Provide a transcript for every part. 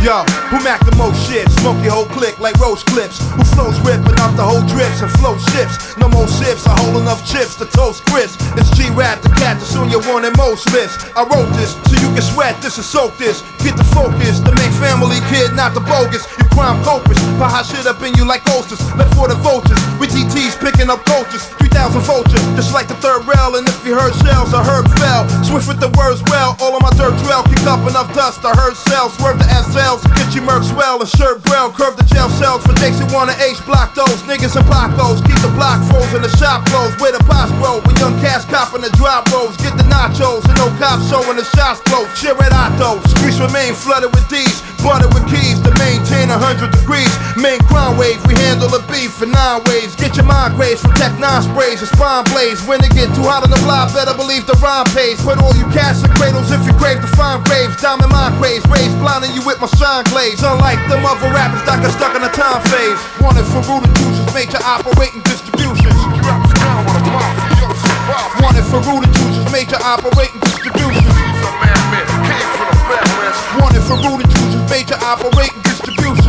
Yo, who mack the most shit? Smoke your whole click like roach clips. Who flows ripping off the whole drips and flow ships? No more sips, I hold enough chips to toast grits. It's G-Rap, the cat that's on your one and most list. I wrote this so you can sweat this and soak this. Get the focus, the main family kid, not the bogus. You crime culprits, put hot shit up in you like oysters. Left for the vultures, with GTs picking up coaches. 3,000 vultures, just like the third rail. And if you heard shells, I heard fell. Swift with the words well, all of my dirt trail. Kick up enough dust, I heard cells. Swerve the SLs, get your merc swell and shirt braille. Curve the jail cells for Jakes who wanna H. Block those niggas and blockos. Keep the block frozen, the shop closed. Where the pots grow, when young cats copping the drop rolls. Get the nachos and no cops showing the shots close. Shit red auto, streets remain flooded with D's. Butter with keys to maintain 100 degrees. Main crime wave, we handle the beef in 9 ways. Get your mind grazed from Tech 9 sprays and spine blades. When it get too hot on the block, better believe the rhyme pays. Put all you cats in cradles if you crave to find graves. Diamond mind craze, raised blinding you with my shine glaze. Unlike them other rappers that got stuck in a time phase. Wanted for rude inducers, major operating distributions. Wanted for rude inducers, major operating distributions. Wanted for rude inducers, major operating distributions.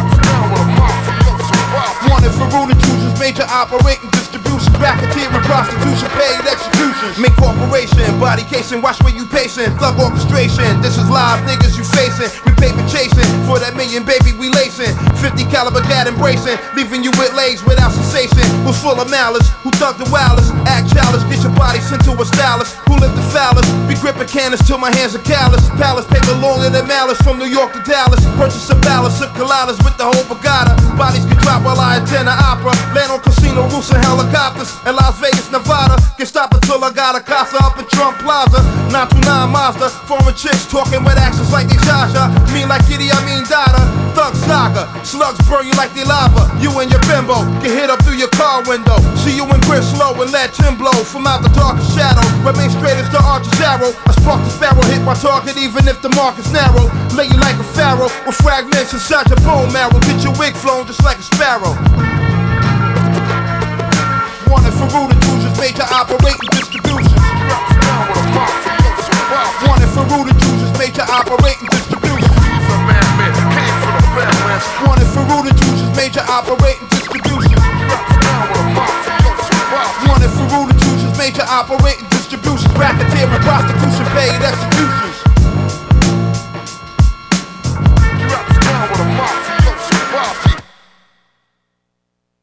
Wanted for rude inducers, major operating distributions. Racketeering, prostitution, paid executions. Make corporation, body casing, watch where you pacing. Thug orchestration, this is live niggas you facing. We paper chasing, for that million baby we lacing. 50 caliber gat embracing, leaving you with legs without sensation. Who's full of malice, who thug the wildest. Act childish, get your body sent to a stylist. Who live the foulest, be gripping cannons till my hands are callous. Palace paper longer than malice, from New York to Dallas. Purchase a ballast of colliders with the whole Pagada. Bodies get dropped while I attend an opera. Land on casino roofs and helicopters. In Las Vegas, Nevada. Get stopped until I got a casa up in Trump Plaza. 929 Mazda. Foreign chicks talking with accents like they Jaja. Mean like Kitty, I mean Dada. Thug saga. Slugs burn you like they lava. You and your bimbo get hit up through your car window. See you in Grislow and let Tim blow from out the darkest shadow. Remain straight as the archer's arrow. I spark the sparrow, hit my target even if the mark is narrow. Lay you like a pharaoh with fragments inside your bone marrow. Get your wig flown just like a sparrow. Wanted for rude inducers, major operating distributions. Wanted for rude inducers, major operating distributions. Wanted for rude inducers, major operating distributions. Wanted for rude inducers, major operating distributions. Racketeering, prostitution, paid execution.